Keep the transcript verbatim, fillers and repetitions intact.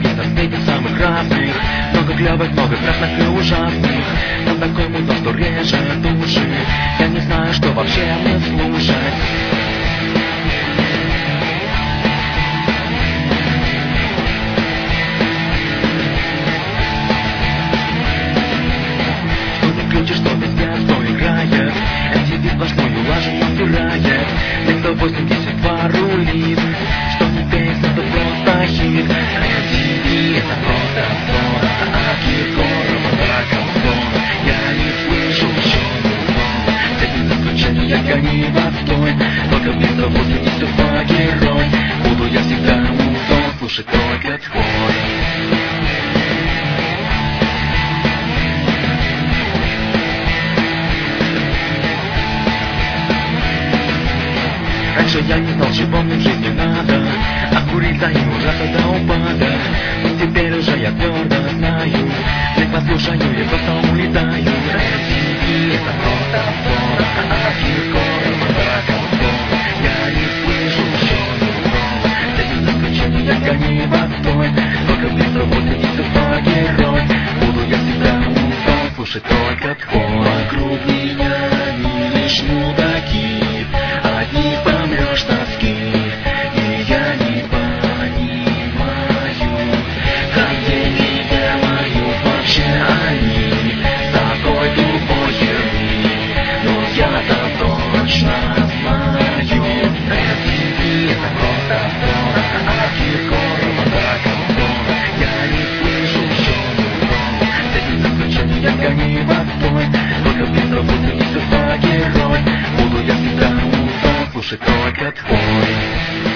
есть на свете самых разных. Много клёвых, много страшных и ужасных. Но такой мудак, что режет души. Я не знаю, что вообще мне слушать. Что не включишь, что везде, что играет. эм ти ви сплошную лажу набирает. Никто восемьдесят два рулит. Что не песня, то просто хит. эм ти ви это просто сон. А Киркоров раком сон. Я не слышу ничего. Эти заключения гони в отстой. Только вместо восемьдесят два герой. Буду я всегда музон, слушать только твой. Раньше я не знал, чего мне в жизни надо, а курить за ним ужасно до упада. Но теперь уже я твердо знаю, не послушаю и просто улетаю. эм ти ви это просто сон, а Киркоров раком сон. Я не слышу ничего. Эти заключения гони в отстой. Только вместо восемьдесят два герой. Буду я всегда музон, слушать только твой. Вокруг меня не лишь мудаки. От них помрешь тоски, и я не понимаю, как деньги делают вообще они с такой тупой херни. Но я-то точно знаю, эм ти ви это просто сон, а Киркоров раком сон. Я не слышу ничего. Эти заключения гони в отстой. Только вместо восемьдесят два герой. Буду я всегда музон, слушать только твой.